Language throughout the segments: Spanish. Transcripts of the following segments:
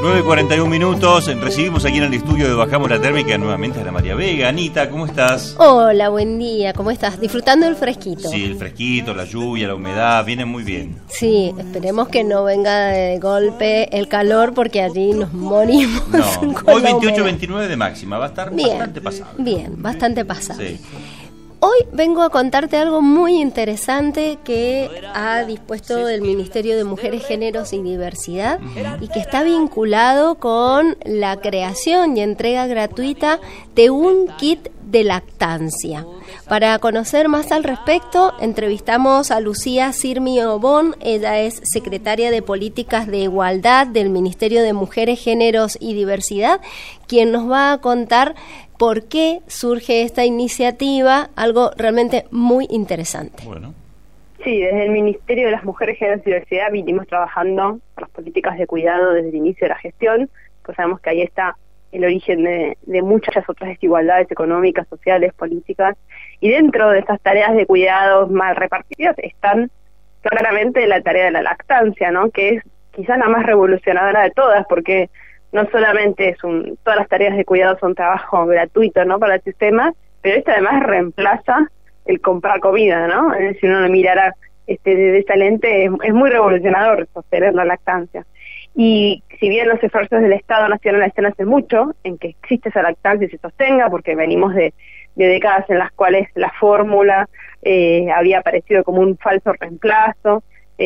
9:41. Recibimos aquí en el estudio de Bajamos la Térmica nuevamente a Ana María Vega. Anita, ¿cómo estás? Hola, buen día, ¿cómo estás? ¿Disfrutando del fresquito? Sí, el fresquito, la lluvia, la humedad, vienen muy bien. Sí, esperemos que no venga de golpe el calor porque allí nos morimos. No, con hoy la 28, humedad. 29 de máxima, va a estar Bien, bastante pasable. bien, bastante pasable. Sí. Hoy vengo a contarte algo muy interesante que ha dispuesto el Ministerio de Mujeres, Géneros y Diversidad y que está vinculado con la creación y entrega gratuita de un kit de lactancia. Para conocer más al respecto, entrevistamos a Lucía Sirmi Obón. Ella es secretaria de Políticas de Igualdad del Ministerio de Mujeres, Géneros y Diversidad, quien nos va a contar por qué surge esta iniciativa, algo realmente muy interesante. Bueno. Sí, desde el Ministerio de las Mujeres, Géneros y Diversidad vinimos trabajando por las políticas de cuidado desde el inicio de la gestión, pues sabemos que ahí está el origen de muchas otras desigualdades económicas, sociales, políticas, y dentro de estas tareas de cuidados mal repartidas están claramente la tarea de la lactancia, ¿no? Que es quizás la más revolucionadora de todas, porque no solamente todas las tareas de cuidado son trabajo gratuito, ¿no?, para el sistema, pero esta además reemplaza el comprar comida, ¿no? Si uno lo mirara desde esa lente, es muy revolucionador sostener la lactancia. Y si bien los esfuerzos del Estado Nacional están hace mucho en que existe esa lactancia y se sostenga, porque venimos de décadas en las cuales la fórmula había aparecido como un falso reemplazo,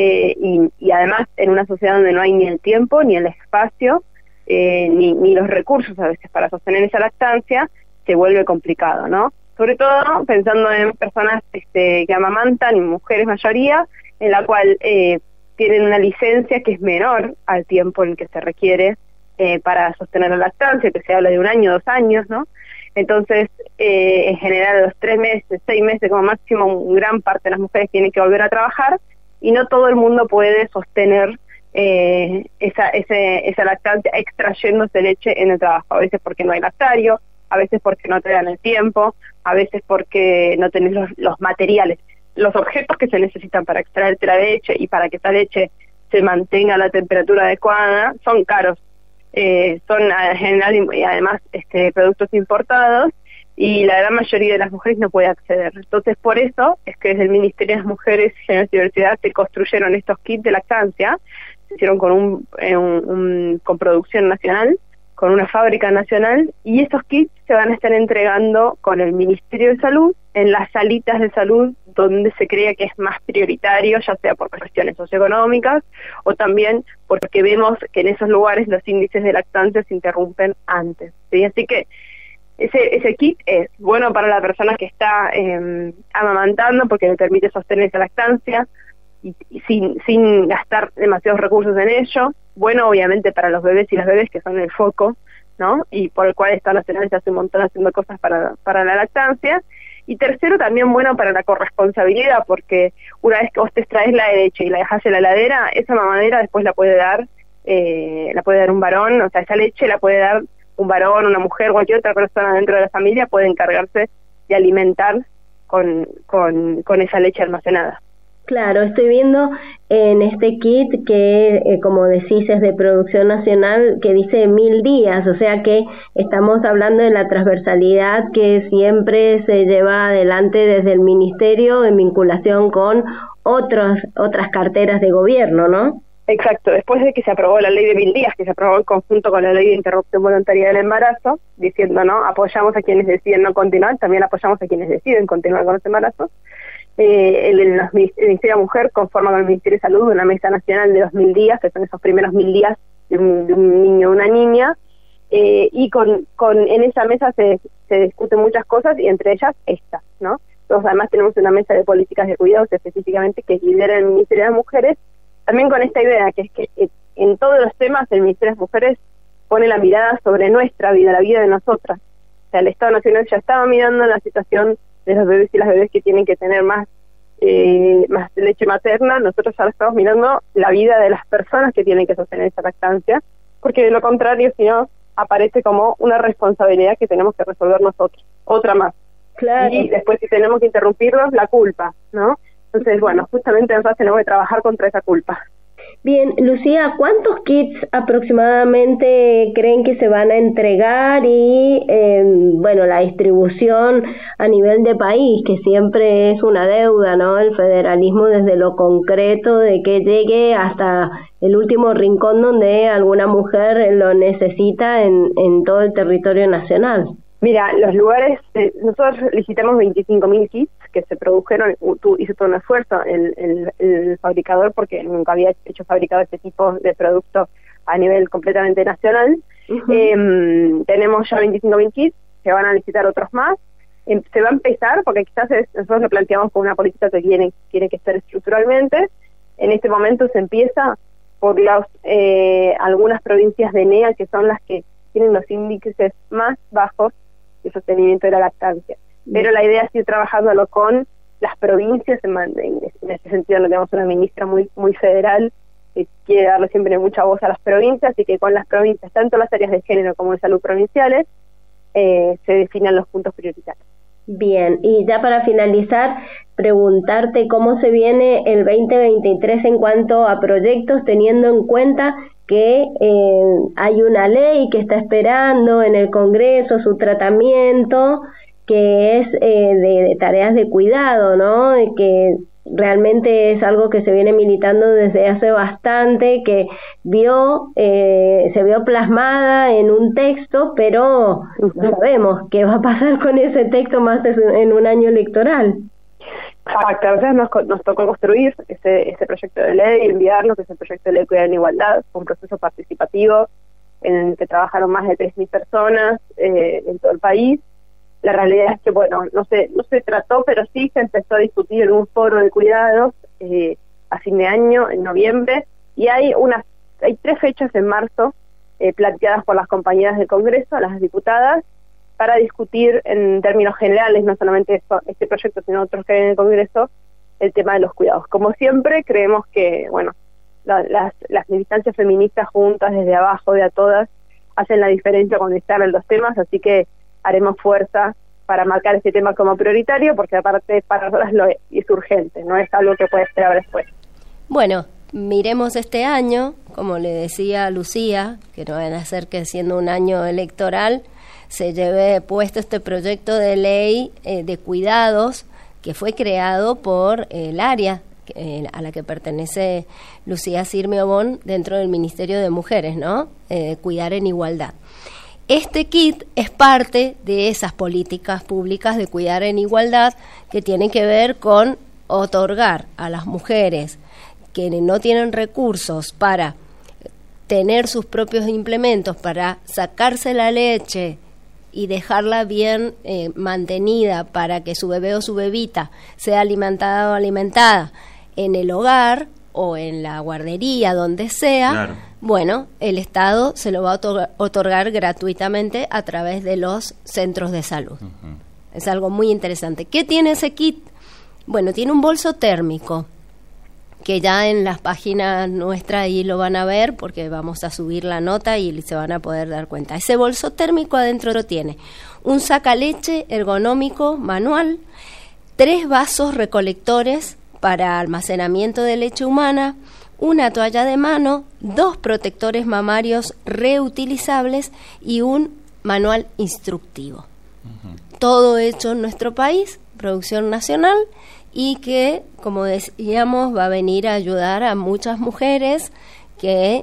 y además en una sociedad donde no hay ni el tiempo, ni el espacio, ni los recursos a veces para sostener esa lactancia, se vuelve complicado, ¿no? Sobre todo pensando en personas que amamantan, y mujeres mayoría, en la cual tienen una licencia que es menor al tiempo en que se requiere para sostener la lactancia, que se habla de 1 año, 2 años, ¿no? Entonces, en general, a los 3 meses, 6 meses como máximo, gran parte de las mujeres tienen que volver a trabajar, y no todo el mundo puede sostener esa lactancia extrayéndose leche en el trabajo, a veces porque no hay lactario, a veces porque no te dan el tiempo, a veces porque no tenés los materiales, los objetos que se necesitan para extraerte la leche y para que esa leche se mantenga a la temperatura adecuada, son caros, son en general y además productos importados, y la gran mayoría de las mujeres no puede acceder. Entonces, por eso es que desde el Ministerio de las Mujeres, Géneros y Diversidad se construyeron estos kits de lactancia, se hicieron con producción nacional, con una fábrica nacional, y estos kits se van a estar entregando con el Ministerio de Salud en las salitas de salud donde se crea que es más prioritario, ya sea por cuestiones socioeconómicas o también porque vemos que en esos lugares los índices de lactancia se interrumpen antes, ¿sí? Así que ese kit es bueno para la persona que está amamantando porque le permite sostener esa lactancia y sin gastar demasiados recursos en ello. Bueno, obviamente para los bebés y las bebés que son el foco, ¿no? Y por el cual Estado Nacional se hace un montón haciendo cosas para la lactancia. Y tercero, también bueno para la corresponsabilidad, porque una vez que vos te extraes la leche y la dejás en la heladera, esa mamadera después la puede dar un varón, o sea, esa leche la puede dar un varón, una mujer, cualquier otra persona dentro de la familia puede encargarse de alimentar con esa leche almacenada. Claro, estoy viendo en este kit que, como decís, es de producción nacional, que dice 1000 días, o sea que estamos hablando de la transversalidad que siempre se lleva adelante desde el Ministerio en vinculación con otras carteras de gobierno, ¿no? Exacto, después de que se aprobó la ley de 1000 días, que se aprobó en conjunto con la ley de interrupción voluntaria del embarazo, diciendo, ¿no?, apoyamos a quienes deciden no continuar, también apoyamos a quienes deciden continuar con los embarazos. El Ministerio de Mujer conforma con el Ministerio de Salud una mesa nacional de 2000 días, que son esos primeros 1000 días de un niño o una niña, y en esa mesa se discuten muchas cosas, y entre ellas esta, ¿no? Entonces, además tenemos una mesa de políticas de cuidados específicamente que lidera el Ministerio de las Mujeres, también con esta idea, que es que en todos los temas el Ministerio de las Mujeres pone la mirada sobre nuestra vida, la vida de nosotras. O sea, el Estado Nacional ya estaba mirando la situación de los bebés y las bebés que tienen que tener más leche materna. Nosotros ahora estamos mirando la vida de las personas que tienen que sostener esa lactancia, porque de lo contrario, si no, aparece como una responsabilidad que tenemos que resolver nosotros, otra más. Claro. Y después, si tenemos que interrumpirlos, la culpa, ¿no? Entonces, bueno, justamente nosotros tenemos que trabajar contra esa culpa. Bien, Lucía, ¿cuántos kits aproximadamente creen que se van a entregar? Y, bueno, la distribución a nivel de país, que siempre es una deuda, ¿no? El federalismo desde lo concreto, de que llegue hasta el último rincón donde alguna mujer lo necesita en todo el territorio nacional. Mira, los lugares, nosotros licitamos 25.000 kits que se produjeron, hizo todo un esfuerzo el fabricador porque nunca había fabricado este tipo de producto a nivel completamente nacional. Uh-huh. Tenemos ya 25.000 kits, se van a licitar otros más. Se va a empezar, porque quizás nosotros lo planteamos como una política que tiene que ser estructuralmente. En este momento se empieza por algunas provincias de NEA, que son las que tienen los índices más bajos de sostenimiento de la lactancia. Pero la idea es ir trabajándolo con las provincias. En ese sentido, no tenemos una ministra muy federal que quiere darle siempre mucha voz a las provincias, y que con las provincias, tanto las áreas de género como de salud provinciales, se definan los puntos prioritarios. Bien, y ya para finalizar, preguntarte cómo se viene el 2023 en cuanto a proyectos, teniendo en cuenta que hay una ley que está esperando en el Congreso su tratamiento, que es de tareas de cuidado, ¿no? Que realmente es algo que se viene militando desde hace bastante, que se vio plasmada en un texto, pero no sabemos qué va a pasar con ese texto más en un año electoral. Exacto, a veces nos tocó construir ese proyecto de ley, enviarlo, que es el proyecto de ley de Cuidado en Igualdad. Fue un proceso participativo en el que trabajaron más de 3.000 personas en todo el país. La realidad es que, bueno, no se trató, pero sí se empezó a discutir en un foro de cuidados a fin de año, en noviembre, y hay 3 fechas en marzo planteadas por las compañeras del Congreso, las diputadas, para discutir en términos generales, no solamente este proyecto, sino otros que hay en el Congreso, el tema de los cuidados. Como siempre, creemos que, bueno, las militancias feministas juntas, desde abajo, de a todas, hacen la diferencia cuando instalan los temas, así que haremos fuerza para marcar este tema como prioritario, porque aparte para nosotras es urgente, no es algo que puede esperar después. Bueno, miremos este año, como le decía Lucía, que no van a ser que siendo un año electoral se lleve puesto este proyecto de ley de cuidados que fue creado por el área a la que pertenece Lucía Sirme Obón dentro del Ministerio de Mujeres, ¿no? Cuidar en Igualdad. Este kit es parte de esas políticas públicas de cuidar en igualdad que tienen que ver con otorgar a las mujeres que no tienen recursos para tener sus propios implementos, para sacarse la leche y dejarla bien mantenida para que su bebé o su bebita sea alimentada o alimentada en el hogar o en la guardería, donde sea. Claro. Bueno, el Estado se lo va a otorgar gratuitamente a través de los centros de salud. Uh-huh. Es algo muy interesante. ¿Qué tiene ese kit? Bueno, tiene un bolso térmico, que ya en las páginas nuestras ahí lo van a ver, porque vamos a subir la nota y se van a poder dar cuenta. Ese bolso térmico adentro tiene un sacaleche ergonómico manual, 3 vasos recolectores para almacenamiento de leche humana, una toalla de mano, 2 protectores mamarios reutilizables y un manual instructivo. Uh-huh. Todo hecho en nuestro país, producción nacional, y que, como decíamos, va a venir a ayudar a muchas mujeres que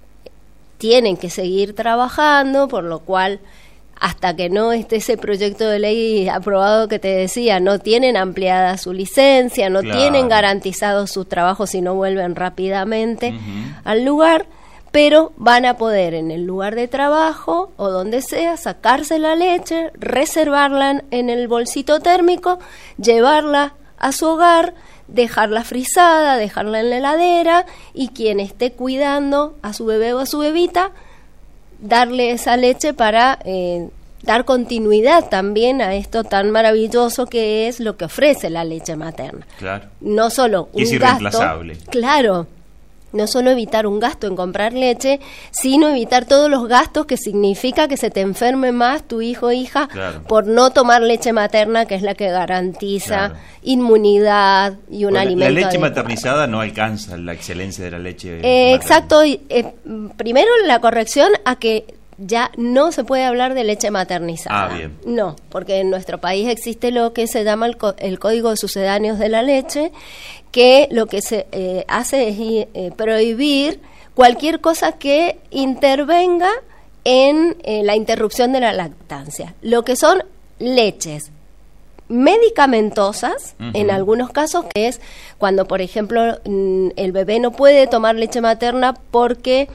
tienen que seguir trabajando, por lo cual, hasta que no esté ese proyecto de ley aprobado que te decía, no tienen ampliada su licencia, no tienen garantizado su trabajo si no vuelven rápidamente al lugar, pero van a poder en el lugar de trabajo o donde sea sacarse la leche, reservarla en el bolsito térmico, llevarla a su hogar, dejarla frisada, dejarla en la heladera, y quien esté cuidando a su bebé o a su bebita, darle esa leche para dar continuidad también a esto tan maravilloso que es lo que ofrece la leche materna. Claro. No solo un es irreemplazable. Gasto, claro, No solo evitar un gasto en comprar leche, sino evitar todos los gastos que significa que se te enferme más tu hijo o hija por no tomar leche materna, que es la que garantiza inmunidad y un alimento La leche adecuado. maternizada no alcanza la excelencia de la leche materna. Exacto. Primero la corrección a que ya no se puede hablar de leche maternizada. Bien. No, porque en nuestro país existe lo que se llama el Código de Sucedáneos de la Leche, que lo que se hace es prohibir cualquier cosa que intervenga en la interrupción de la lactancia. Lo que son leches medicamentosas, en algunos casos, que es cuando, por ejemplo, el bebé no puede tomar leche materna porque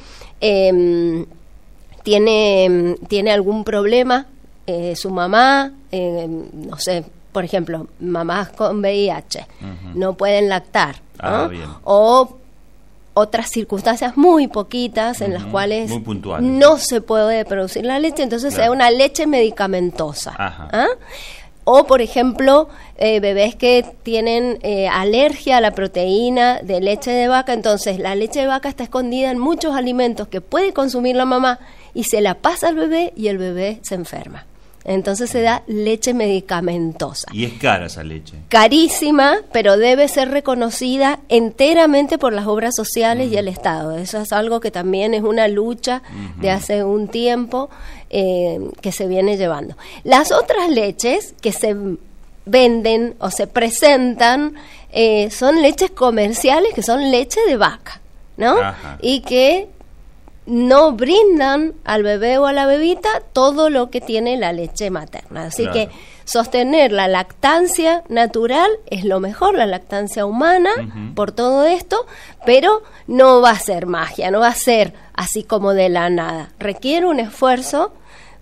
tiene algún problema, su mamá, no sé, por ejemplo, mamás con VIH no pueden lactar, ¿no? O otras circunstancias muy poquitas en las cuales no se puede producir la leche, entonces es una leche medicamentosa. O, por ejemplo, bebés que tienen alergia a la proteína de leche de vaca, entonces la leche de vaca está escondida en muchos alimentos que puede consumir la mamá y se la pasa al bebé y el bebé se enferma. Entonces se da leche medicamentosa. Y es cara esa leche. Carísima, pero debe ser reconocida enteramente por las obras sociales y el Estado. Eso es algo que también es una lucha de hace un tiempo que se viene llevando. Las otras leches que se venden o se presentan son leches comerciales, que son leche de vaca, ¿no? Y que no brindan al bebé o a la bebita todo lo que tiene la leche materna. Así que sostener la lactancia natural es lo mejor, la lactancia humana, por todo esto, pero no va a ser magia, no va a ser así como de la nada. Requiere un esfuerzo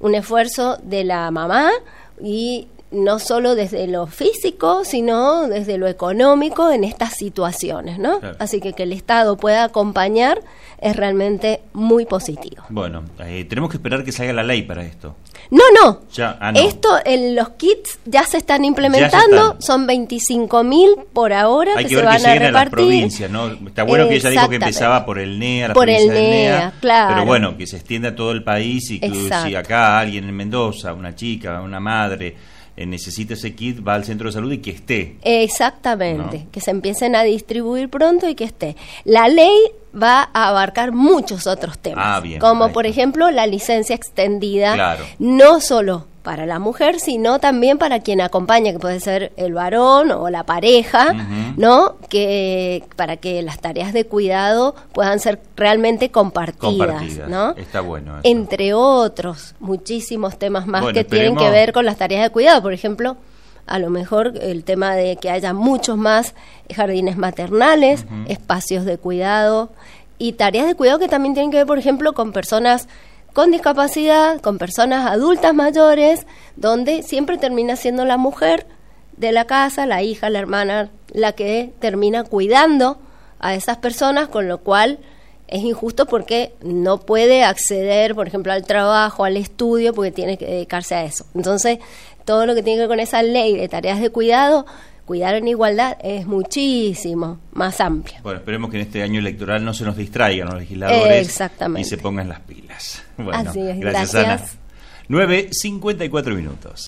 de la mamá, y no solo desde lo físico, sino desde lo económico en estas situaciones, ¿no? Así que el Estado pueda acompañar es realmente muy positivo. Bueno, tenemos que esperar que salga la ley para esto. No. No. Esto, los kits ya se están implementando, son 25.000 por ahora que se van a repartir. A las provincias, ¿no? Está bueno que ella dijo que empezaba por el NEA, la provincia del NEA, claro. Pero bueno, que se extienda a todo el país y que si acá alguien en Mendoza, una chica, una madre, necesita ese kit, va al centro de salud y que esté. Exactamente, ¿no? Que se empiecen a distribuir pronto y que esté. La ley va a abarcar muchos otros temas, como por ejemplo la licencia extendida, no solo para la mujer, sino también para quien acompaña, que puede ser el varón o la pareja, ¿no? Que para que las tareas de cuidado puedan ser realmente compartidas, ¿no? Está bueno eso. Entre otros, muchísimos temas más que tienen que ver con las tareas de cuidado. Por ejemplo, a lo mejor el tema de que haya muchos más jardines maternales, espacios de cuidado y tareas de cuidado que también tienen que ver, por ejemplo, con personas con discapacidad, con personas adultas mayores, donde siempre termina siendo la mujer de la casa, la hija, la hermana, la que termina cuidando a esas personas, con lo cual es injusto porque no puede acceder, por ejemplo, al trabajo, al estudio, porque tiene que dedicarse a eso. Entonces, todo lo que tiene que ver con esa ley de tareas de cuidado, cuidar en igualdad, es muchísimo más amplio. Bueno, esperemos que en este año electoral no se nos distraigan los legisladores y se pongan las pilas. Bueno, así es, gracias. Ana. 9:54 minutos.